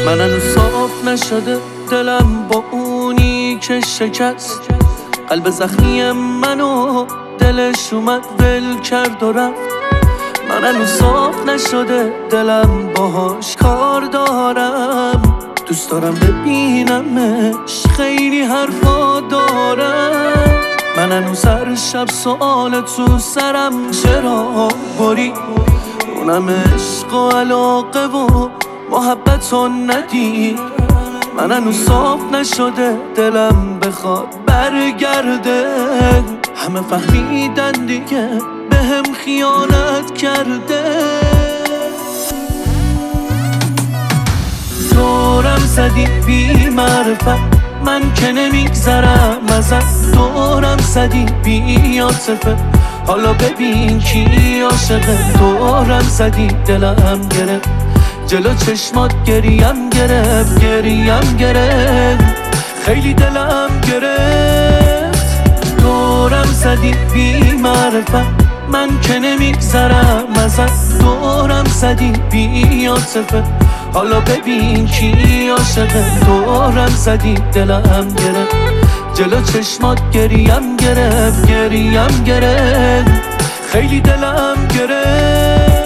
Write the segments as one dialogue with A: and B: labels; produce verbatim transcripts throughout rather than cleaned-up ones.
A: من هنوز صاف نشده دلم با اونی که شکست قلب زخمی منو دلش اومد ول کرد و رفت. من هنوز صاف نشده دلم باهاش کار دارم، دوست دارم ببینمش، خیلی حرفا دارم. من هنوز هر شب سوال تو سرم چرا بری، اونم عشق و علاقه و محبت رو ندید. من هنوز صاف نشده دلم بخواد برگرده، همه فهمیدن دیگه به هم خیانت کرده. دورم زدی بی معرفت، من که نمیگذرم ازت. دورم زدی بی عاطفه، حالا ببین کی عاشقه. دورم زدی دلم گرفت، جلو چشمات گریم گرفت، گریم گرفت، خیلی دلم گرفت. دورم زدی بی معرفت، من که نمیگذرم ازت. دورم زدی بی عاطفه، حالا ببین کی عاشقه. دورم زدی دلم گرفت، جلو چشمات گریم گرفت، گریم گرفت، خیلی دلم گرفت.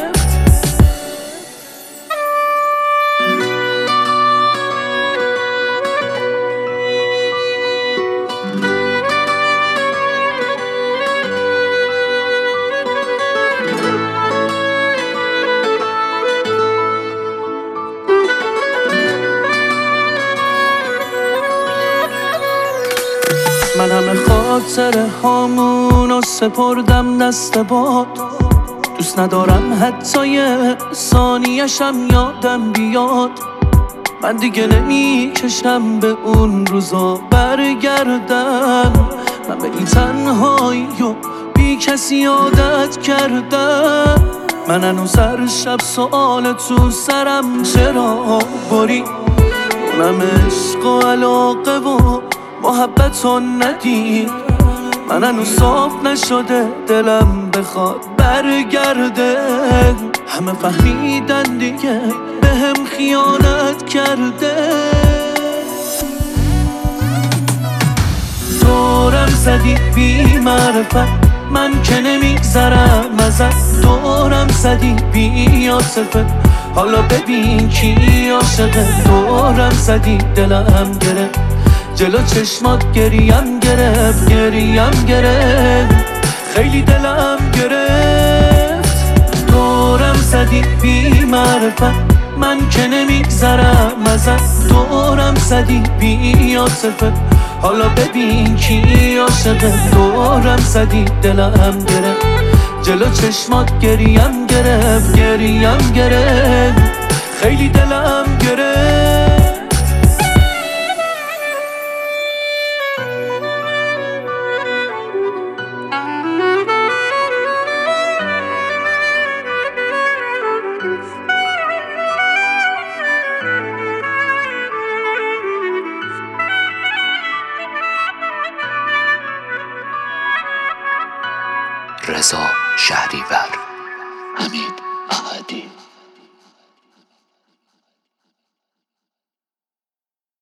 A: من همه خاطره هامونو سپردم دست باد، دوست ندارم حتی یه ثانیه‌شم یادم بیاد. من دیگه نمیکشم به اون روزا برگردم، من به این تنهایی و بی کسی عادت کردم. من هنوز هر شب سوال تو سرم چرا بری، اونم عشق و علاقه و محبت رو ندید. من هنوز صاف نشده دلم بخواد برگرده، همه فهمیدن دیگه به هم خیانت کرده. دورم زدی بی معرفت، من که نمیگذرم ازت. دورم زدی بی عاطفه، حالا ببین کی عاشقه. دورم زدی دلم گرفت، جلو چشمات گریم گرفت، گریم گرفت، خیلی دلم گرفت. دورم زدی بی معرفت، من که نمیگذرم ازت. دورم زدی بی عاطفه، حالا ببین کی عاشقه. دورم زدی دلم گرفت، جلو چشمات گریم گرفت، گریم گرفت، خیلی دلم گرفت.
B: رضا شهریور.